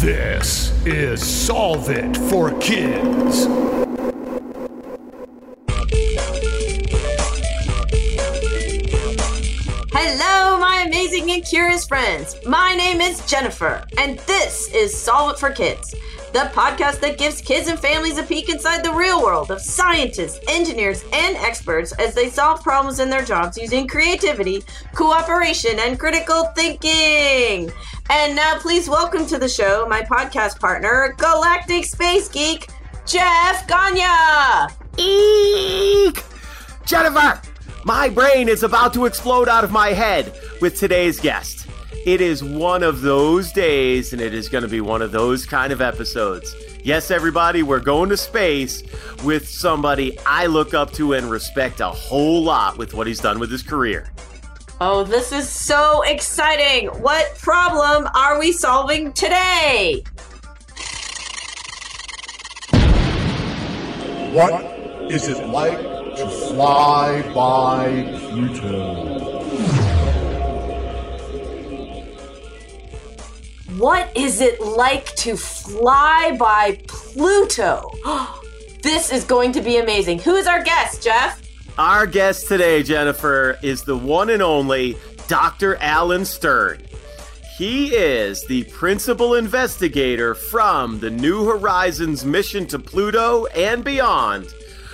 This is Solve It for Kids. Hello, my amazing and curious friends. My name is Jennifer, and this is Solve It for Kids, the podcast that gives kids and families a peek inside the real world of scientists, engineers, and experts as they solve problems in their jobs using creativity, cooperation, and critical thinking. And now please welcome to the show my podcast partner, Galactic Space Geek, Jeff Gagne. Eek! Jennifer, my brain is about to explode out of my head with today's guest. It is one of those days, and it is going to be one of those kind of episodes. Yes, everybody, we're going to space with somebody I look up to and respect a whole lot with what he's done with his career. Oh, this is so exciting. What problem are we solving today? What is it like to fly by Pluto? What is it like to fly by Pluto? This is going to be amazing. Who is our guest, Jeff? Our guest today, Jennifer, is the one and only Dr. Alan Stern. He is the principal investigator from the New Horizons mission to Pluto and beyond.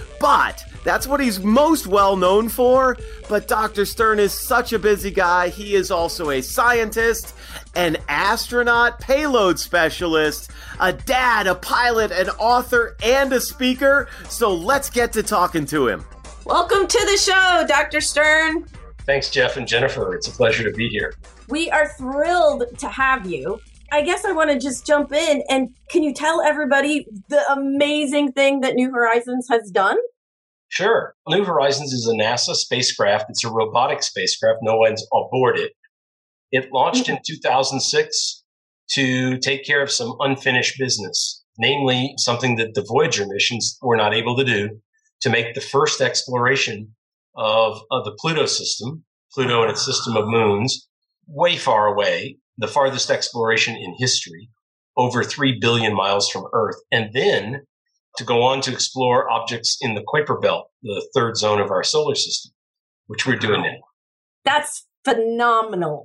But that's what he's most well known for. But Dr. Stern is such a busy guy. He is also a scientist, an astronaut, payload specialist, a dad, a pilot, an author, and a speaker. So let's get to talking to him. Welcome to the show, Dr. Stern. Thanks, Jeff and Jennifer. It's a pleasure to be here. We are thrilled to have you. I guess I want to just jump in, and can you tell everybody the amazing thing that New Horizons has done? Sure. New Horizons is a NASA spacecraft. It's a robotic spacecraft. No one's aboard it. It launched in 2006 to take care of some unfinished business, namely something that the Voyager missions were not able to do, to make the first exploration of the Pluto system, Pluto and its system of moons, way far away, the farthest exploration in history, over 3 billion miles from Earth, and then to go on to explore objects in the Kuiper Belt, the third zone of our solar system, which we're doing now. That's phenomenal.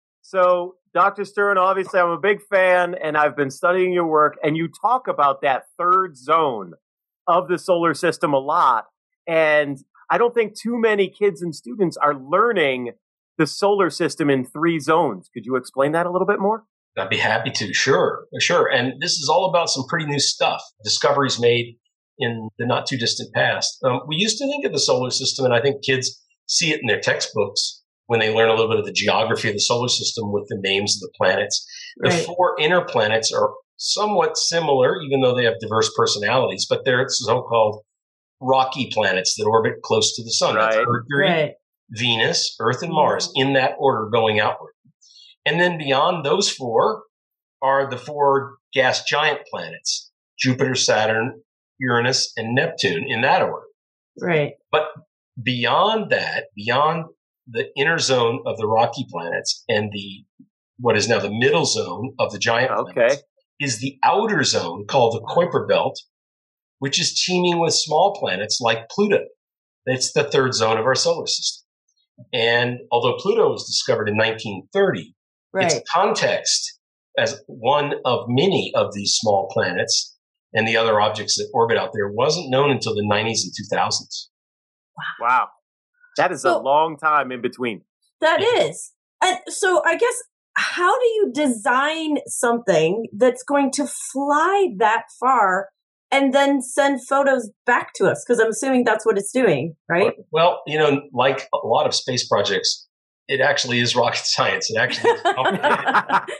So, Dr. Stern, obviously I'm a big fan, and I've been studying your work, and you talk about that third zone of the solar system a lot. And I don't think too many kids and students are learning the solar system in 3 zones. Could you explain that a little bit more? I'd be happy to. Sure. And this is all about some pretty new stuff, discoveries made in the not too distant past. We used to think of the solar system, and I think kids see it in their textbooks when they learn a little bit of the geography of the solar system with the names of the planets. Right. The 4 inner planets are somewhat similar, even though they have diverse personalities, but they're so-called rocky planets that orbit close to the sun. Right. That's Mercury, Venus, Earth, and Mars, in that order going outward. And then beyond those 4 are the 4 gas giant planets, Jupiter, Saturn, Uranus, and Neptune, in that order. Right. But beyond that, beyond the inner zone of the rocky planets and what is now the middle zone of the giant planets, is the outer zone called the Kuiper Belt, which is teeming with small planets like Pluto. It's the third zone of our solar system. And although Pluto was discovered in 1930, its context as one of many of these small planets and the other objects that orbit out there wasn't known until the 90s and 2000s. Wow. That is a long time in between. That is. And so I guess, how do you design something that's going to fly that far and then send photos back to us? Because I'm assuming that's what it's doing, right? Well, like a lot of space projects, it actually is rocket science. It actually is complicated.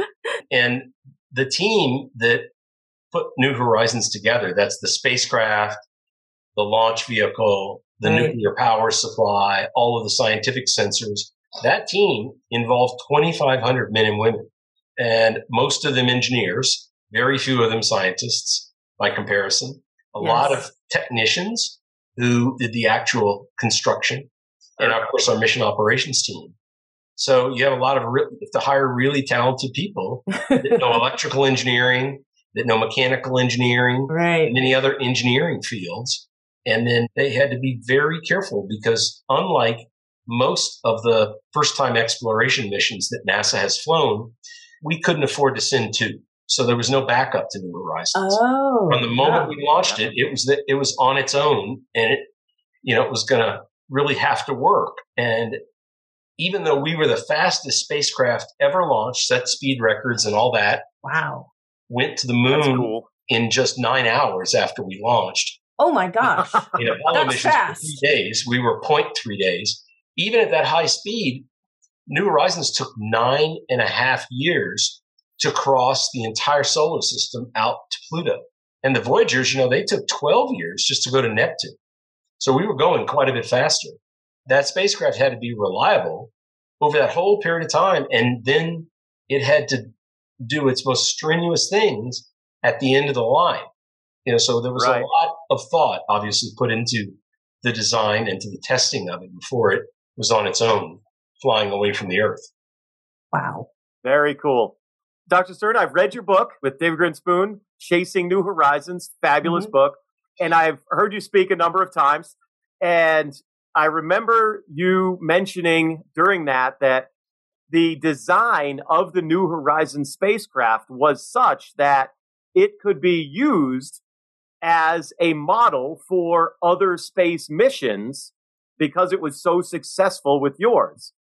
And the team that put New Horizons together, that's the spacecraft, the launch vehicle, the nuclear power supply, all of the scientific sensors, that team involved 2,500 men and women, and most of them engineers, very few of them scientists by comparison, a lot of technicians who did the actual construction, and of course our mission operations team. So you have a lot of, you have to hire really talented people that know electrical engineering, that know mechanical engineering, Right. and many other engineering fields. And then they had to be very careful because unlike most of the first-time exploration missions that NASA has flown, we couldn't afford to send two. So there was no backup to New Horizons. Oh. From the moment we launched it, it was on its own, and it was going to really have to work. And even though we were the fastest spacecraft ever launched, set speed records and all that, Wow. went to the moon That's cool. in just 9 hours after we launched. Oh my gosh. Apollo That's missions fast. for 3 days. We were 0.3 days. Even at that high speed, New Horizons took 9.5 years to cross the entire solar system out to Pluto. And the Voyagers, they took 12 years just to go to Neptune. So we were going quite a bit faster. That spacecraft had to be reliable over that whole period of time. And then it had to do its most strenuous things at the end of the line. So there was Right. a lot of thought, obviously, put into the design and to the testing of it before it was on its own, flying away from the Earth. Wow. Very cool. Dr. Stern, I've read your book with David Grinspoon, Chasing New Horizons, fabulous book. And I've heard you speak a number of times. And I remember you mentioning during that the design of the New Horizons spacecraft was such that it could be used as a model for other space missions because it was so successful with yours.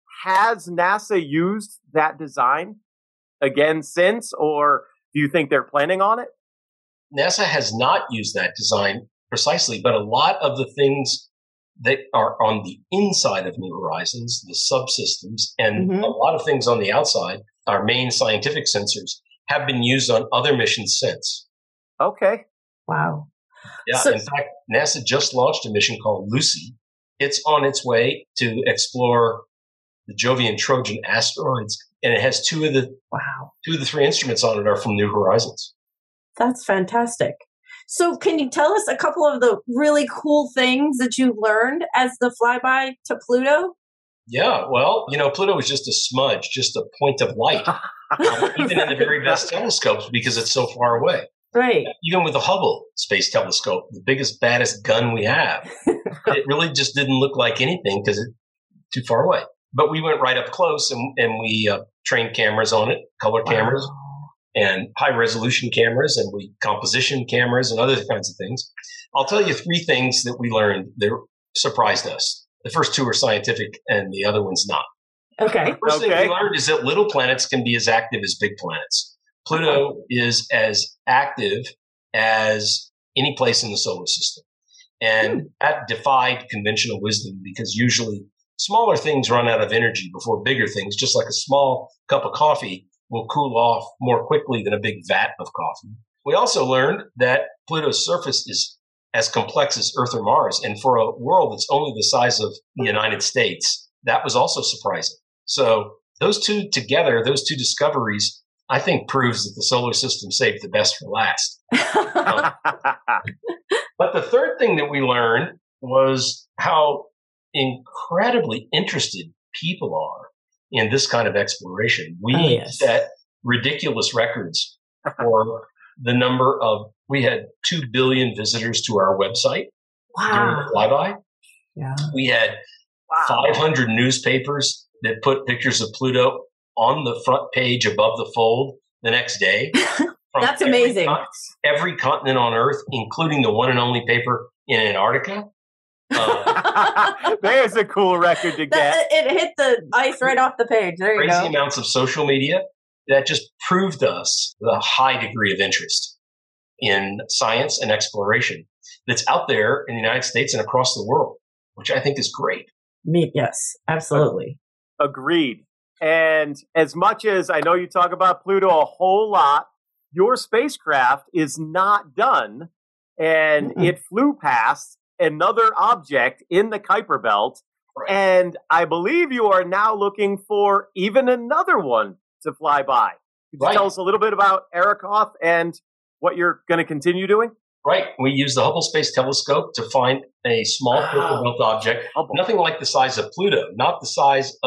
Has NASA used that design again since, or do you think they're planning on it? NASA has not used that design precisely, but a lot of the things that are on the inside of New Horizons, the subsystems, and a lot of things on the outside, our main scientific sensors, have been used on other missions since. Okay. Wow. Yeah, So- in fact, NASA just launched a mission called Lucy. It's on its way to explore the Jovian Trojan asteroids, and it has two of the Wow. 3 instruments on it are from New Horizons. That's fantastic. So can you tell us a couple of the really cool things that you learned as the flyby to Pluto? Yeah, well, Pluto is just a smudge, just a point of light, even in the very best telescopes because it's so far away. Right. Even with the Hubble Space Telescope, the biggest, baddest gun we have, it really just didn't look like anything because it's too far away. But we went right up close and we trained cameras on it, color cameras and high-resolution cameras, and we composition cameras and other kinds of things. I'll tell you 3 things that we learned that surprised us. The first 2 are scientific and the other one's not. Okay. First thing Okay. we learned is that little planets can be as active as big planets. Pluto is as active as any place in the solar system. And that defied conventional wisdom because usually smaller things run out of energy before bigger things, just like a small cup of coffee will cool off more quickly than a big vat of coffee. We also learned that Pluto's surface is as complex as Earth or Mars. And for a world that's only the size of the United States, that was also surprising. So those two together, those 2 discoveries, I think proves that the solar system saved the best for last. But the third thing that we learned was how incredibly interested people are in this kind of exploration. We set ridiculous records for the number of, we had 2 billion visitors to our website during the flyby. Yeah. We had 500 newspapers that put pictures of Pluto on the front page above the fold the next day. That's amazing. Every continent on Earth, including the one and only paper in Antarctica. There's a cool record to get. It hit the ice right off the page. There you Crazy go. amounts of social media that just proved to us the high degree of interest in science and exploration that's out there in the United States and across the world, which I think is great. Yes, absolutely. Agreed. And as much as I know you talk about Pluto a whole lot, your spacecraft is not done, and it flew past another object in the Kuiper Belt, and I believe you are now looking for even another one to fly by. Could you tell us a little bit about Arrokoth and what you're going to continue doing? Right. We use the Hubble Space Telescope to find a small Kuiper Belt object, nothing like the size of Pluto, not the size of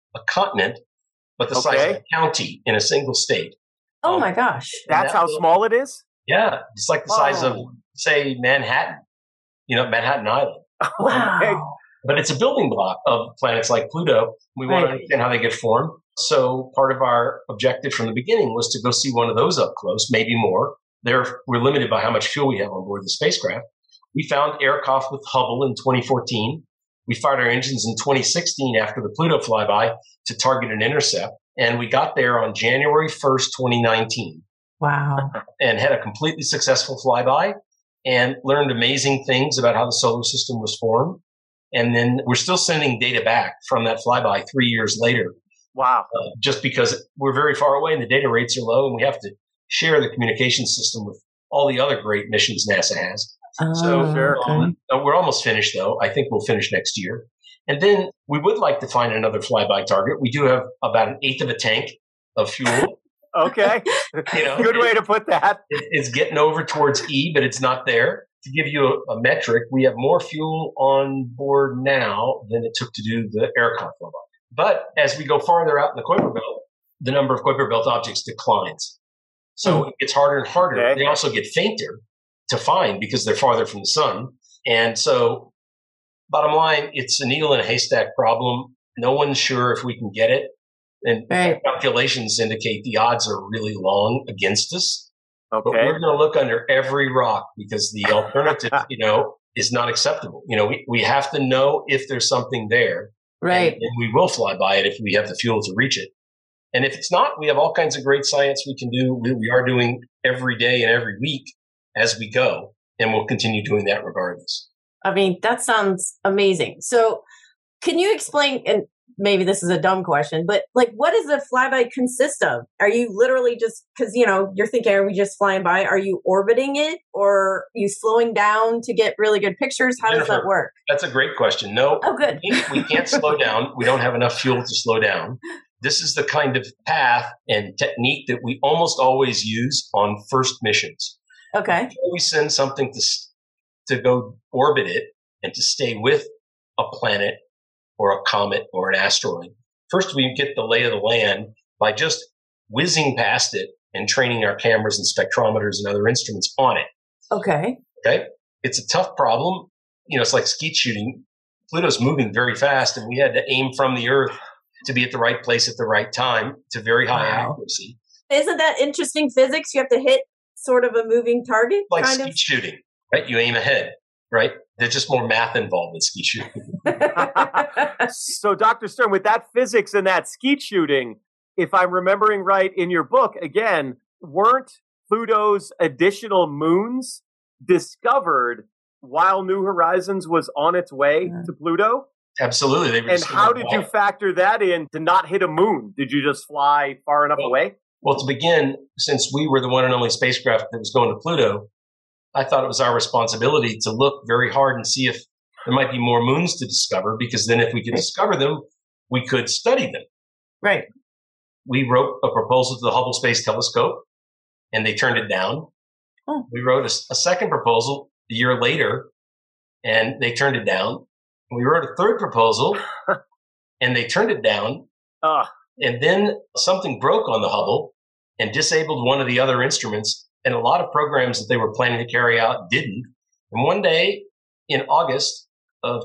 a continent, but the size of a county in a single state. Oh my gosh. That's how small it is? Yeah. It's like the size of, say, Manhattan, Manhattan Island. Wow. But it's a building block of planets like Pluto. We want to understand how they get formed. So part of our objective from the beginning was to go see one of those up close, maybe more. We're limited by how much fuel we have on board the spacecraft. We found aircraft with Hubble in 2014. We fired our engines in 2016 after the Pluto flyby to target an intercept. And we got there on January 1st, 2019. Wow. And had a completely successful flyby and learned amazing things about how the solar system was formed. And then we're still sending data back from that flyby 3 years later. Wow. Just because we're very far away and the data rates are low, and we have to share the communication system with all the other great missions NASA has. We're almost finished, though. I think we'll finish next year. And then we would like to find another flyby target. We do have about an eighth of a tank of fuel. Okay. Good way to put that. It's getting over towards E, but it's not there. To give you a metric, we have more fuel on board now than it took to do the aircraft flyby. But as we go farther out in the Kuiper Belt, the number of Kuiper Belt objects declines. So it gets harder and harder. Okay. They also get fainter to find because they're farther from the sun. And so bottom line, it's a needle in a haystack problem. No one's sure if we can get it. And calculations indicate the odds are really long against us. Okay. But we're going to look under every rock because the alternative, is not acceptable. We have to know if there's something there. Right. And we will fly by it if we have the fuel to reach it. And if it's not, we have all kinds of great science we can do. We are doing every day and every week as we go. And we'll continue doing that regardless. I mean, that sounds amazing. So can you explain, and maybe this is a dumb question, but what does a flyby consist of? Are you literally just, because, you're thinking, are we just flying by? Are you orbiting it, or are you slowing down to get really good pictures? How does that work? That's a great question. No, oh, good. We can't slow down. We don't have enough fuel to slow down. This is the kind of path and technique that we almost always use on first missions. Okay. Before we send something to go orbit it and to stay with a planet or a comet or an asteroid, first we get the lay of the land by just whizzing past it and training our cameras and spectrometers and other instruments on it. Okay. It's a tough problem. It's like skeet shooting. Pluto's moving very fast, and we had to aim from the Earth to be at the right place at the right time to very high accuracy. Isn't that interesting physics? You have to hit sort of a moving target? Like skeet shooting, right? You aim ahead, right? There's just more math involved in skeet shooting. So, Dr. Stern, with that physics and that skeet shooting, if I'm remembering right in your book, again, weren't Pluto's additional moons discovered while New Horizons was on its way to Pluto? Absolutely. And how did you factor that in to not hit a moon? Did you just fly far enough away? Well, to begin, since we were the one and only spacecraft that was going to Pluto, I thought it was our responsibility to look very hard and see if there might be more moons to discover, because then if we could discover them, we could study them. Right. We wrote a proposal to the Hubble Space Telescope, and they turned it down. Oh. We wrote a second proposal a year later, and they turned it down. We wrote a third proposal, and they turned it down. And then something broke on the Hubble and disabled one of the other instruments, and a lot of programs that they were planning to carry out didn't. And one day in August of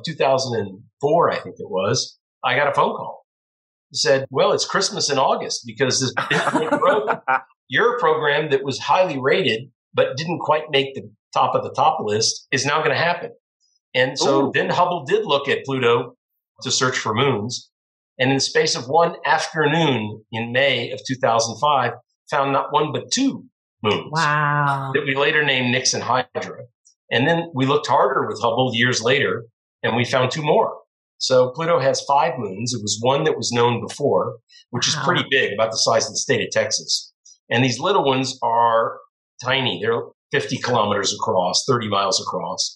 2004, I think it was, I got a phone call. It said, well, it's Christmas in August because this instrument broke. Your program that was highly rated but didn't quite make the top of the top list is now going to happen. And so then Hubble did look at Pluto to search for moons. And in the space of one afternoon in May of 2005, found not one but two moons. Wow. That we later named Nix and Hydra. And then we looked harder with Hubble years later, and we found two more. So Pluto has 5 moons. It was one that was known before, which is pretty big, about the size of the state of Texas. And these little ones are tiny. They're 50 kilometers across, 30 miles across.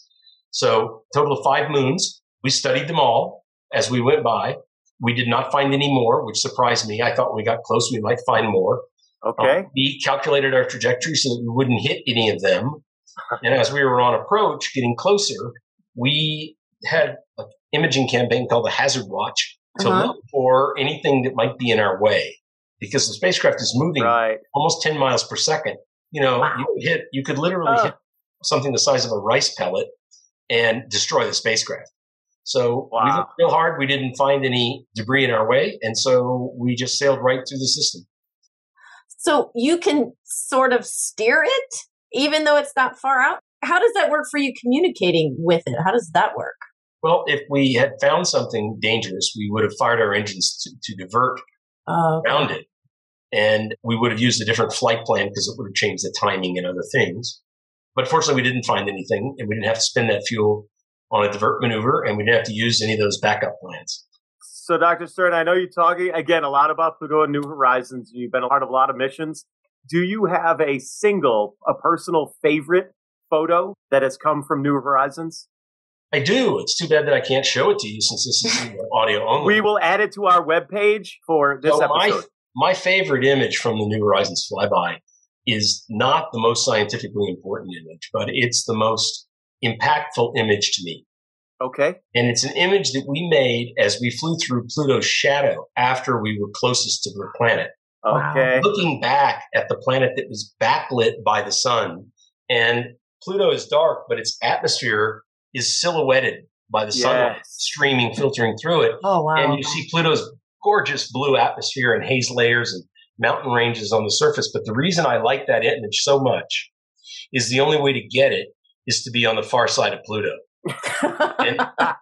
So total of 5 moons. We studied them all as we went by. We did not find any more, which surprised me. I thought when we got close, we might find more. Okay. We calculated our trajectory so that we wouldn't hit any of them. And as we were on approach, getting closer, we had an imaging campaign called the Hazard Watch. to look for anything that might be in our way, because the spacecraft is moving almost 10 miles per second. You could literally hit something the size of a rice pellet and destroy the spacecraft. So we looked real hard. We didn't find any debris in our way. And so we just sailed right through the system. So you can sort of steer it, even though it's not far out? How does that work for you communicating with it? How does that work? Well, if we had found something dangerous, we would have fired our engines to divert around it. And we would have used a different flight plan because it would have changed the timing and other things. But fortunately, we didn't find anything, and we didn't have to spend that fuel on a divert maneuver, and we didn't have to use any of those backup plans. So, Dr. Stern, I know you're talking, again, a lot about Pluto and New Horizons. You've been a part of a lot of missions. Do you have a personal favorite photo that has come from New Horizons? I do. It's too bad that I can't show it to you since this is audio only. We will add it to our webpage for this episode. My favorite image from the New Horizons flyby is not the most scientifically important image, but it's the most impactful image to me. Okay. And it's an image that we made as we flew through Pluto's shadow after we were closest to the planet. Okay. Looking back at the planet that was backlit by the sun, and Pluto is dark, but its atmosphere is silhouetted by the sunlight streaming, filtering through it. Oh, wow. And you see Pluto's gorgeous blue atmosphere and haze layers and mountain ranges on the surface. But the reason I like that image so much is the only way to get it is to be on the far side of Pluto. and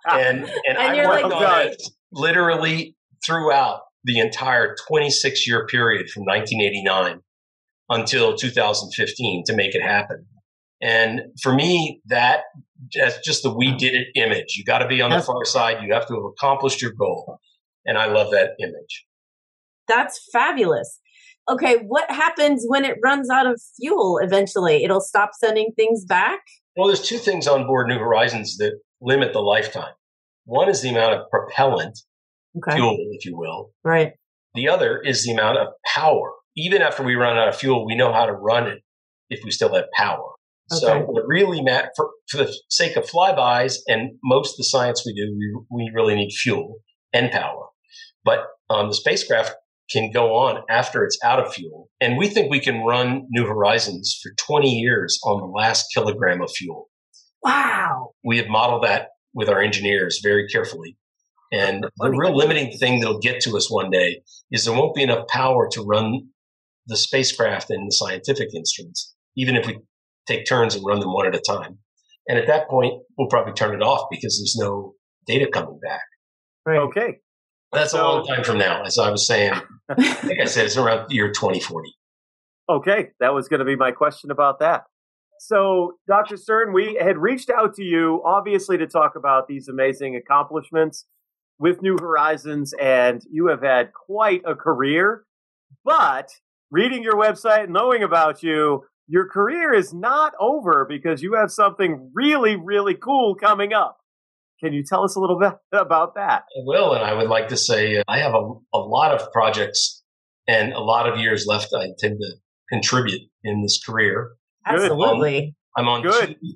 I worked on it literally throughout the entire 26-year period from 1989 until 2015 to make it happen. And for me, that's just the we did it image. You got to be on the far side. You have to have accomplished your goal. And I love that image. That's fabulous. Okay, what happens when it runs out of fuel eventually? It'll stop sending things back? Well, there's two things on board New Horizons that limit the lifetime. One is the amount of propellant, fuel, if you will. Right. The other is the amount of power. Even after we run out of fuel, we know how to run it if we still have power. Okay. So what really matters, for the sake of flybys and most of the science we do, we really need fuel and power. But the spacecraft can go on after it's out of fuel. And we think we can run New Horizons for 20 years on the last kilogram of fuel. Wow. We have modeled that with our engineers very carefully. And the real limiting thing that'll get to us one day is there won't be enough power to run the spacecraft and the scientific instruments, even if we take turns and run them one at a time. And at that point, we'll probably turn it off because there's no data coming back. Right. Okay. That's a long time from now, as I was saying. Like I said, it's around the year 2040. Okay, that was going to be my question about that. So, Dr. Stern, we had reached out to you, obviously, to talk about these amazing accomplishments with New Horizons, and you have had quite a career. But reading your website and knowing about you, your career is not over because you have something really, really cool coming up. Can you tell us a little bit about that? I will, and I would like to say I have a lot of projects and a lot of years left I intend to contribute in this career. Absolutely. I'm on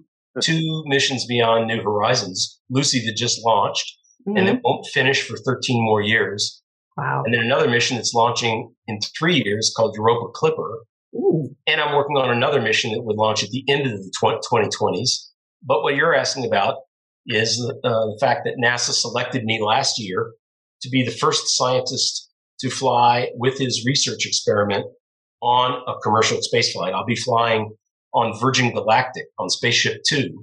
two missions beyond New Horizons. Lucy that just launched, and it won't finish for 13 more years. Wow. And then another mission that's launching in 3 years called Europa Clipper. Ooh. And I'm working on another mission that would launch at the end of the 2020s. But what you're asking about is the fact that NASA selected me last year to be the first scientist to fly with his research experiment on a commercial spaceflight. I'll be flying on Virgin Galactic on Spaceship Two.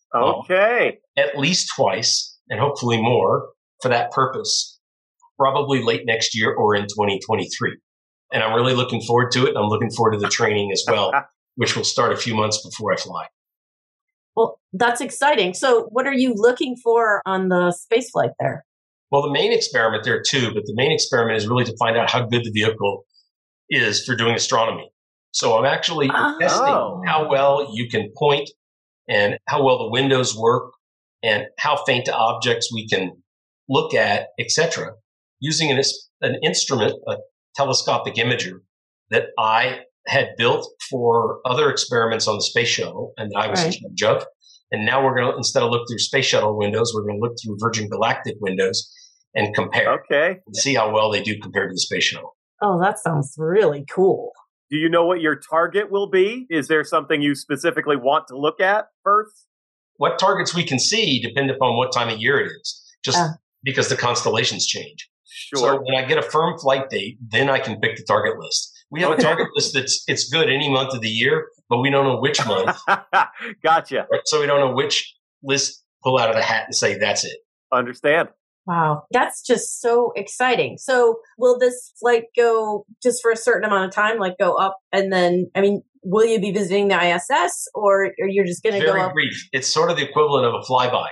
Okay. At least twice, and hopefully more, for that purpose, probably late next year or in 2023. And I'm really looking forward to it. I'm looking forward to the training as well, which will start a few months before I fly. Well, that's exciting. So what are you looking for on the spaceflight there? Well, the main experiment there too, but the main experiment is really to find out how good the vehicle is for doing astronomy. So I'm actually testing how well you can point and how well the windows work and how faint objects we can look at, etc., using an instrument, a telescopic imager that I had built for other experiments on the space shuttle and that I was in charge of. And now we're going to, instead of look through space shuttle windows, we're going to look through Virgin Galactic windows and compare Okay. and see how well they do compared to the space shuttle. Oh, that sounds really cool. Do you know what your target will be? Is there something you specifically want to look at first? What targets we can see depend upon what time of year it is, just because the constellations change. Sure. So when I get a firm flight date, then I can pick the target list. We have a target list it's good any month of the year, but we don't know which month. Gotcha. Right? So we don't know which list pull out of the hat and say that's it. Understand. Wow, that's just so exciting. So will this flight go just for a certain amount of time, like go up and then, I mean, will you be visiting the ISS or you're just going to go up? Very brief. It's sort of the equivalent of a flyby.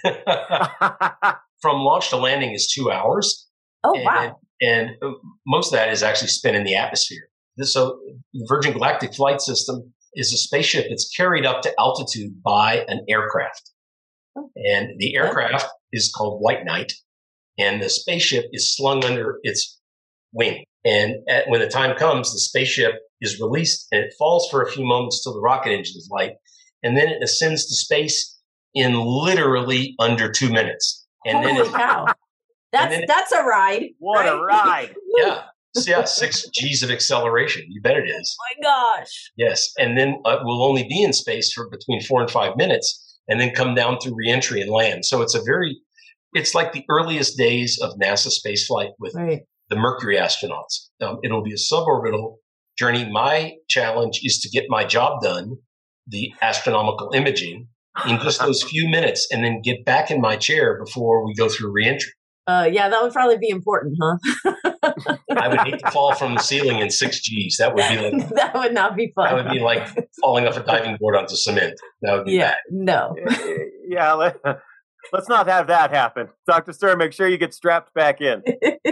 From launch to landing is 2 hours. Oh, wow. And most of that is actually spent in the atmosphere. So the Virgin Galactic Flight System is a spaceship that's carried up to altitude by an aircraft. And the aircraft is called White Knight, and the spaceship is slung under its wing. And when the time comes, the spaceship is released, and it falls for a few moments till the rocket engine is light, and then it ascends to space in literally under 2 minutes. And Holy cow. That's a ride. What a ride. Yeah. 6 G's of acceleration. You bet it is. Oh my gosh. Yes. And then we'll only be in space for between 4 and 5 minutes and then come down through reentry and land. So it's like the earliest days of NASA spaceflight with the Mercury astronauts. It'll be a suborbital journey. My challenge is to get my job done, the astronomical imaging, in just those few minutes and then get back in my chair before we go through reentry. Yeah, that would probably be important, huh? I would hate to fall from the ceiling in 6 Gs. That would be like that would not be fun. That would be like falling off a diving board onto cement. That would be bad. No. Yeah, let's not have that happen. Dr. Stern, make sure you get strapped back in.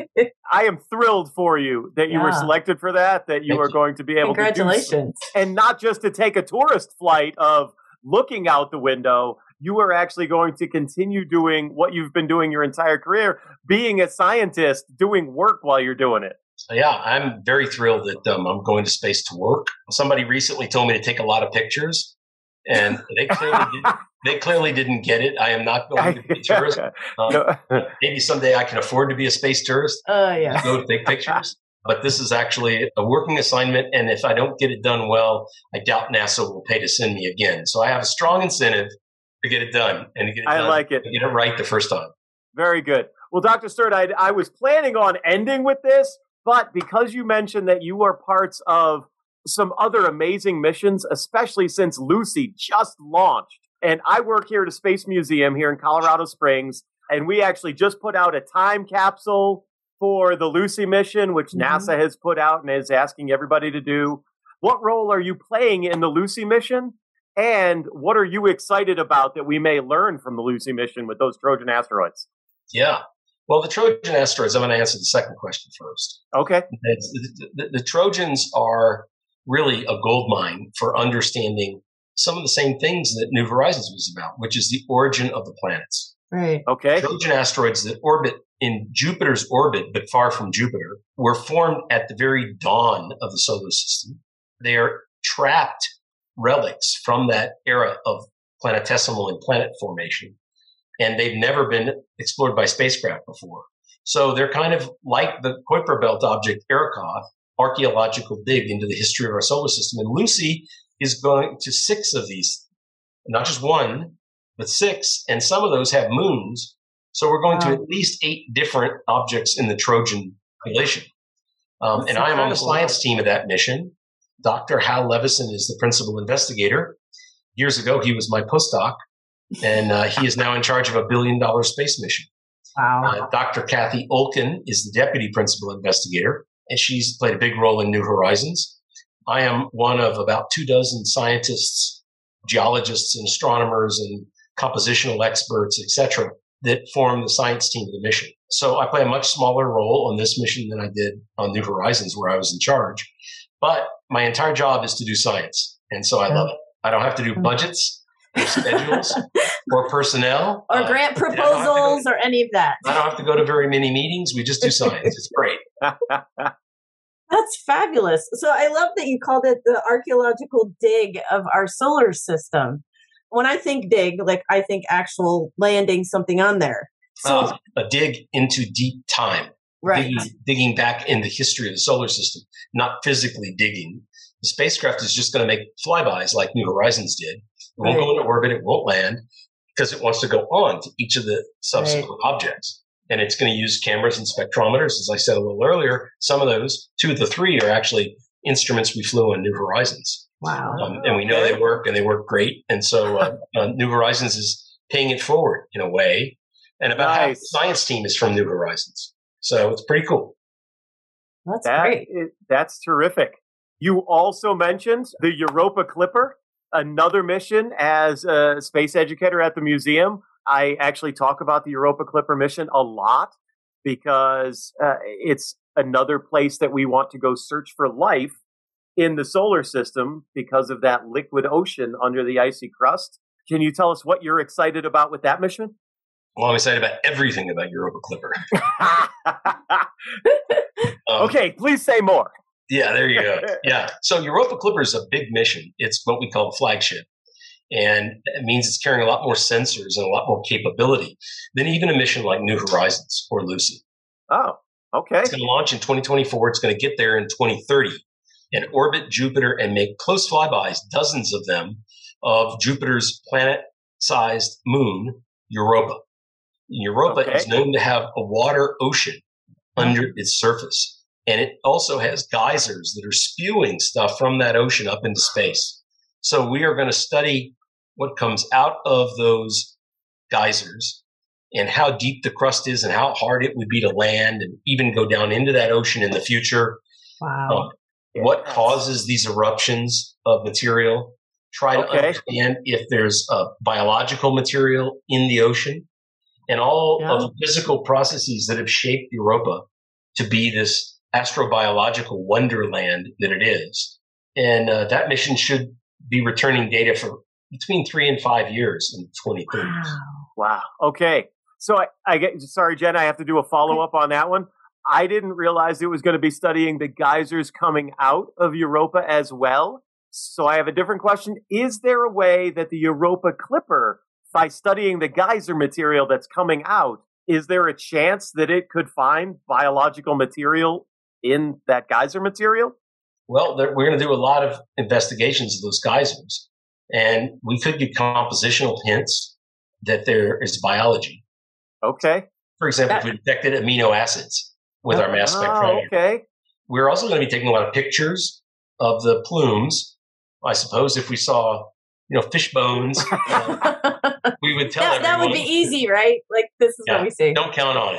I am thrilled for you that you were selected for that you are going to be able to do. Congratulations. And not just to take a tourist flight of looking out the window. You are actually going to continue doing what you've been doing your entire career, being a scientist, doing work while you're doing it. Yeah, I'm very thrilled that I'm going to space to work. Somebody recently told me to take a lot of pictures, and they clearly didn't get it. I am not going to be a tourist. Maybe someday I can afford to be a space tourist. Go take pictures. But this is actually a working assignment, and if I don't get it done well, I doubt NASA will pay to send me again. So I have a strong incentive to get it done and to get it done. I like it. And get it right the first time. Very good. Well, Dr. Stern, I was planning on ending with this, but because you mentioned that you are parts of some other amazing missions, especially since Lucy just launched, and I work here at a space museum here in Colorado Springs, and we actually just put out a time capsule for the Lucy mission, which NASA has put out and is asking everybody to do. What role are you playing in the Lucy mission? And what are you excited about that we may learn from the Lucy mission with those Trojan asteroids? Yeah. Well, the Trojan asteroids, I'm going to answer the second question first. Okay. The Trojans are really a gold mine for understanding some of the same things that New Horizons was about, which is the origin of the planets. Right. Okay. Trojan asteroids that orbit in Jupiter's orbit, but far from Jupiter, were formed at the very dawn of the solar system. They are trapped relics from that era of planetesimal and planet formation, and they've never been explored by spacecraft before. So they're kind of like the Kuiper Belt object Arrokoth, archaeological dig into the history of our solar system. And Lucy is going to 6 of these, not just 1, but 6, and some of those have moons. So we're going to at least 8 different objects in the Trojan population. And I am on the science team of that mission. Dr. Hal Levison is the principal investigator. Years ago, he was my postdoc, and he is now in charge of a $1 billion space mission. Wow. Dr. Kathy Olkin is the deputy principal investigator, and she's played a big role in New Horizons. I am one of about 24 scientists, geologists, and astronomers, and compositional experts, etc., that form the science team of the mission. So I play a much smaller role on this mission than I did on New Horizons, where I was in charge. But my entire job is to do science. And so I love it. I don't have to do budgets or schedules or personnel. Or grant proposals or any of that. I don't have to go to very many meetings. We just do science. It's great. That's fabulous. So I love that you called it the archaeological dig of our solar system. When I think dig, like I think actual landing something on there. a dig into deep time, Right. digging back in the history of the solar system, not physically digging. The spacecraft is just going to make flybys like New Horizons did. It won't go into orbit. It won't land because it wants to go on to each of the subsequent objects. And it's going to use cameras and spectrometers. As I said a little earlier, some of those, 2 of the 3, are actually instruments we flew on New Horizons. Wow. And we know they work, and they work great. And so New Horizons is paying it forward in a way. And about half the science team is from New Horizons. So it's pretty cool. That's great. That's terrific. You also mentioned the Europa Clipper, another mission as a space educator at the museum. I actually talk about the Europa Clipper mission a lot because it's another place that we want to go search for life in the solar system because of that liquid ocean under the icy crust. Can you tell us what you're excited about with that mission? Well, I'm excited about everything about Europa Clipper. Okay, please say more. Yeah, there you go. Yeah. So Europa Clipper is a big mission. It's what we call a flagship. And it means it's carrying a lot more sensors and a lot more capability than even a mission like New Horizons or Lucy. Oh, okay. It's going to launch in 2024. It's going to get there in 2030 and orbit Jupiter and make close flybys, dozens of them, of Jupiter's planet-sized moon, Europa. Europa is known to have a water ocean under its surface. And it also has geysers that are spewing stuff from that ocean up into space. So we are going to study what comes out of those geysers and how deep the crust is and how hard it would be to land and even go down into that ocean in the future. Wow. What causes these eruptions of material? Try to understand if there's a biological material in the ocean and all of the physical processes that have shaped Europa to be this astrobiological wonderland that it is. And that mission should be returning data for between 3 and 5 years in 2030. Wow. Okay. So I get, sorry, Jen, I have to do a follow-up on that one. I didn't realize it was going to be studying the geysers coming out of Europa as well. So I have a different question. Is there a way that the Europa Clipper, by studying the geyser material that's coming out, is there a chance that it could find biological material in that geyser material? Well, we're going to do a lot of investigations of those geysers, and we could get compositional hints that there is biology. Okay. For example, if we detected amino acids with our mass spectrometer. Okay. We're also going to be taking a lot of pictures of the plumes. I suppose if we saw, fish bones, we would tell everyone. That would be easy, right? Like, this is what we see. Don't count on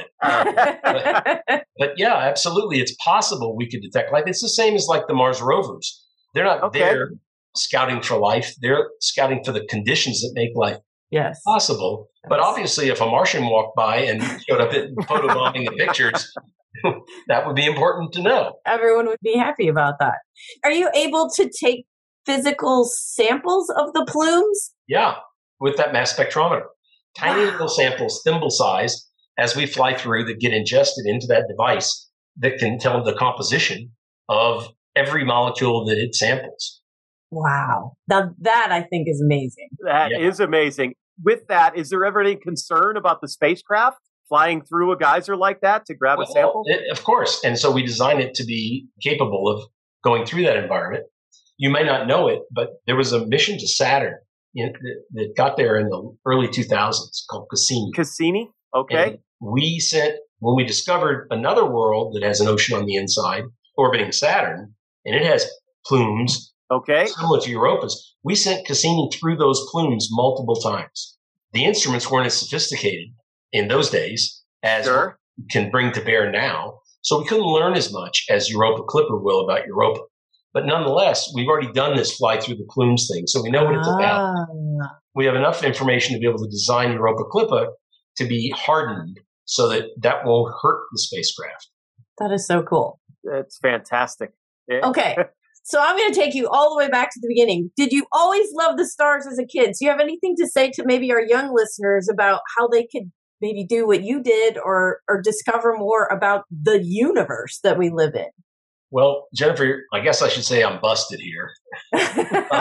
it. But yeah, absolutely. It's possible we could detect life. It's the same as like the Mars rovers. They're not there scouting for life. They're scouting for the conditions that make life possible. But obviously, if a Martian walked by and showed up photobombing the pictures, that would be important to know. Everyone would be happy about that. Are you able to take physical samples of the plumes? Yeah, with that mass spectrometer. Tiny little samples, thimble sized, as we fly through, that get ingested into that device that can tell the composition of every molecule that it samples. Wow. Now that I think is amazing. That is amazing. With that, is there ever any concern about the spacecraft flying through a geyser like that to grab a sample? Of course. And so we designed it to be capable of going through that environment. You may not know it, but there was a mission to Saturn that got there in the early 2000s called Cassini. Cassini? Okay. And when we discovered another world that has an ocean on the inside orbiting Saturn, and it has plumes similar to Europa's, we sent Cassini through those plumes multiple times. The instruments weren't as sophisticated in those days as we can bring to bear now, so we couldn't learn as much as Europa Clipper will about Europa. But nonetheless, we've already done this fly through the plumes thing, so we know what it's about. We have enough information to be able to design Europa Clipper to be hardened so that won't hurt the spacecraft. That is so cool. That's fantastic. Okay, so I'm going to take you all the way back to the beginning. Did you always love the stars as a kid? Do you have anything to say to maybe our young listeners about how they could maybe do what you did or discover more about the universe that we live in? Well, Jennifer, I guess I should say I'm busted here.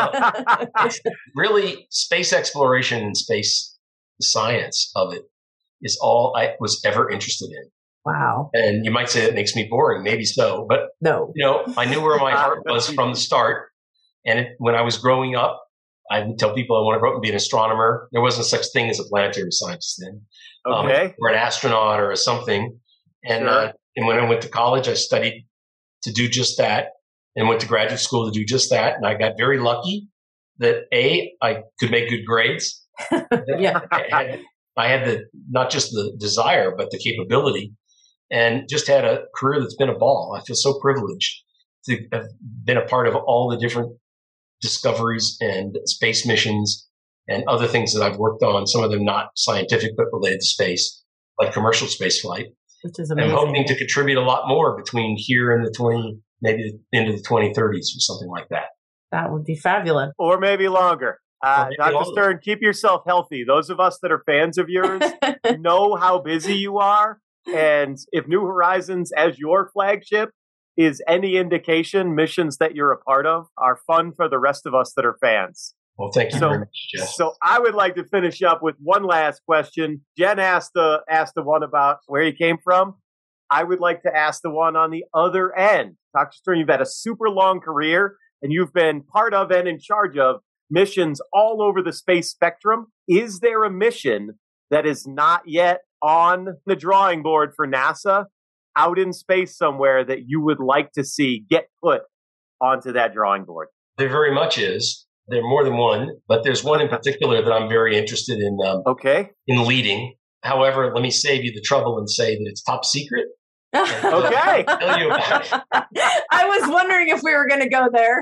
Really, space exploration and space science of it is all I was ever interested in. Wow. And you might say that makes me boring. Maybe so. But, No. I knew where my heart was from the start. And when I was growing up, I would tell people I want to grow up and be an astronomer. There wasn't such thing as a planetary scientist then. Okay. Or an astronaut or something. And, Sure. And when I went to college, I studied to do just that and went to graduate school to do just that. And I got very lucky that I could make good grades. Yeah. I had not just the desire, but the capability, and just had a career that's been a ball. I feel so privileged to have been a part of all the different discoveries and space missions and other things that I've worked on, some of them not scientific, but related to space, like commercial space flight. Which is amazing. I'm hoping to contribute a lot more between here and maybe into the 2030s or something like that. That would be fabulous. Or maybe longer. Maybe Dr. longer. Stern, keep yourself healthy. Those of us that are fans of yours know how busy you are. And if New Horizons as your flagship is any indication, missions that you're a part of are fun for the rest of us that are fans. Well, thank you very much, Jeff. So I would like to finish up with one last question. Jen asked the one about where you came from. I would like to ask the one on the other end. Dr. Stern, you've had a super long career, and you've been part of and in charge of missions all over the space spectrum. Is there a mission that is not yet on the drawing board for NASA out in space somewhere that you would like to see get put onto that drawing board? There very much is. There are more than one, but there's one in particular that I'm very interested in in leading. However, let me save you the trouble and say that it's top secret. Okay. Tell you about it. I was wondering if we were going to go there.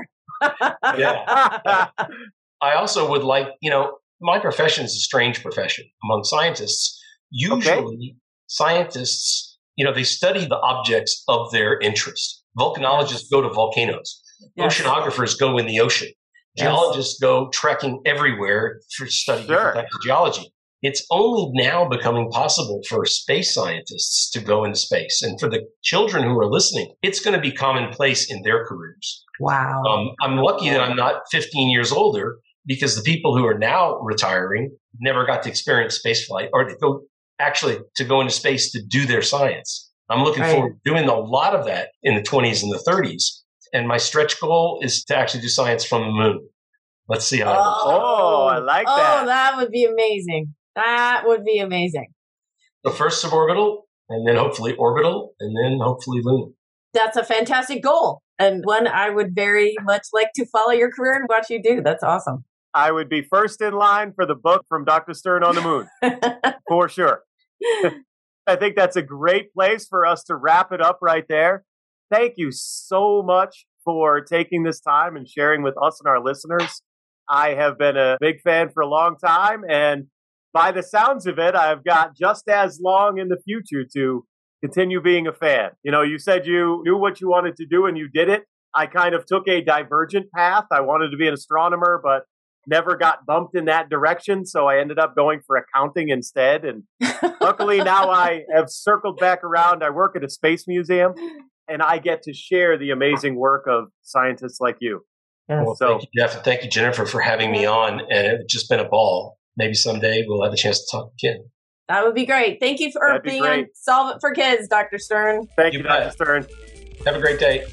Yeah. I also would like, my profession is a strange profession among scientists. Usually scientists, they study the objects of their interest. Volcanologists go to volcanoes. Yes. Oceanographers go in the ocean. Geologists go trekking everywhere for study different types of geology. It's only now becoming possible for space scientists to go into space. And for the children who are listening, it's going to be commonplace in their careers. Wow. I'm lucky that I'm not 15 years older, because the people who are now retiring never got to experience spaceflight or to go into space to do their science. I'm looking forward to doing a lot of that in the 20s and the 30s. And my stretch goal is to actually do science from the moon. Let's see how that works. Oh, I like that. Oh, that would be amazing. That would be amazing. So first suborbital, and then hopefully orbital, and then hopefully lunar. That's a fantastic goal. And one I would very much like to follow your career and watch you do. That's awesome. I would be first in line for the book from Dr. Stern on the Moon, for sure. I think that's a great place for us to wrap it up right there. Thank you so much for taking this time and sharing with us and our listeners. I have been a big fan for a long time, and by the sounds of it, I've got just as long in the future to continue being a fan. You said you knew what you wanted to do and you did it. I kind of took a divergent path. I wanted to be an astronomer, but never got bumped in that direction. So I ended up going for accounting instead. And luckily now I have circled back around. I work at a space museum and I get to share the amazing work of scientists like you. Well, thank you, Jeff, and thank you, Jennifer, for having me on. And it's just been a ball. Maybe someday we'll have a chance to talk again. That would be great. Thank you for being on Solve It for Kids, Dr. Stern. Thank you, Dr. Stern. Have a great day.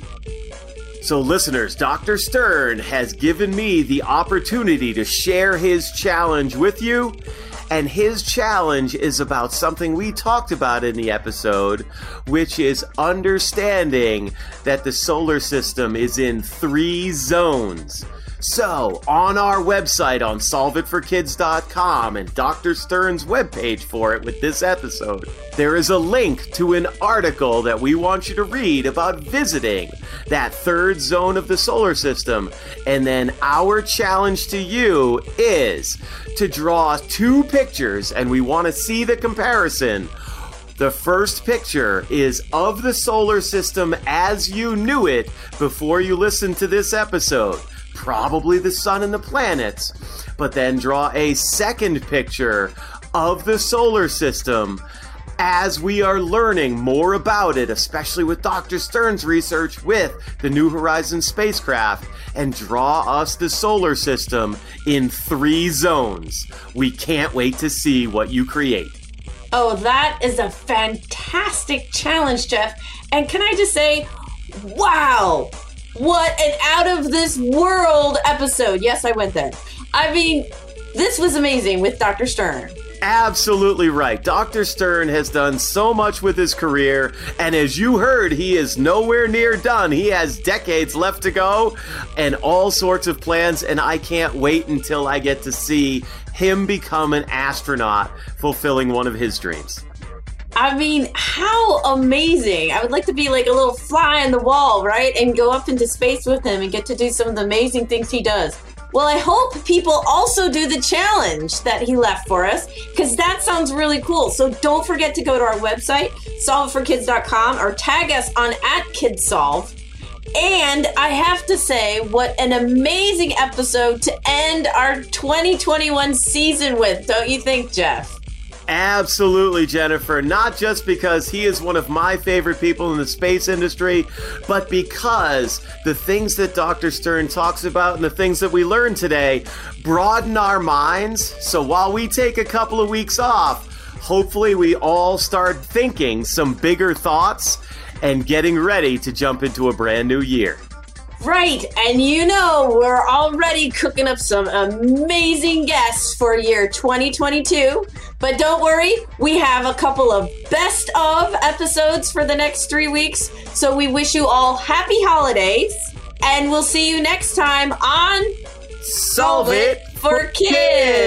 So listeners, Dr. Stern has given me the opportunity to share his challenge with you. And his challenge is about something we talked about in the episode, which is understanding that the solar system is in 3 zones. So, on our website on solveitforkids.com and Dr. Stern's webpage for it with this episode, there is a link to an article that we want you to read about visiting that 3rd zone of the solar system. And then our challenge to you is to draw 2 pictures, and we want to see the comparison. The first picture is of the solar system as you knew it before you listened to this episode. Probably the sun and the planets, but then draw a second picture of the solar system as we are learning more about it, especially with Dr. Stern's research with the New Horizons spacecraft, and draw us the solar system in 3 zones. We can't wait to see what you create. Oh, that is a fantastic challenge, Jeff. And can I just say, wow, what an out-of-this-world episode. Yes, I went there. I mean, this was amazing with Dr. Stern. Absolutely right. Dr. Stern has done so much with his career, and as you heard, he is nowhere near done. He has decades left to go and all sorts of plans, and I can't wait until I get to see him become an astronaut fulfilling one of his dreams. I mean, how amazing. I would like to be like a little fly on the wall, right? And go up into space with him and get to do some of the amazing things he does. Well, I hope people also do the challenge that he left for us, because that sounds really cool. So don't forget to go to our website, solveitforkids.com, or tag us on @KidsSolve. And I have to say, what an amazing episode to end our 2021 season with, don't you think, Jeff? Absolutely, Jennifer. Not just because he is one of my favorite people in the space industry, but because the things that Dr. Stern talks about and the things that we learned today broaden our minds. So while we take a couple of weeks off, hopefully we all start thinking some bigger thoughts and getting ready to jump into a brand new year. Right, and you know we're already cooking up some amazing guests for year 2022. But don't worry, we have a couple of best of episodes for the next 3 weeks. So we wish you all happy holidays, and we'll see you next time on Solve It for Kids!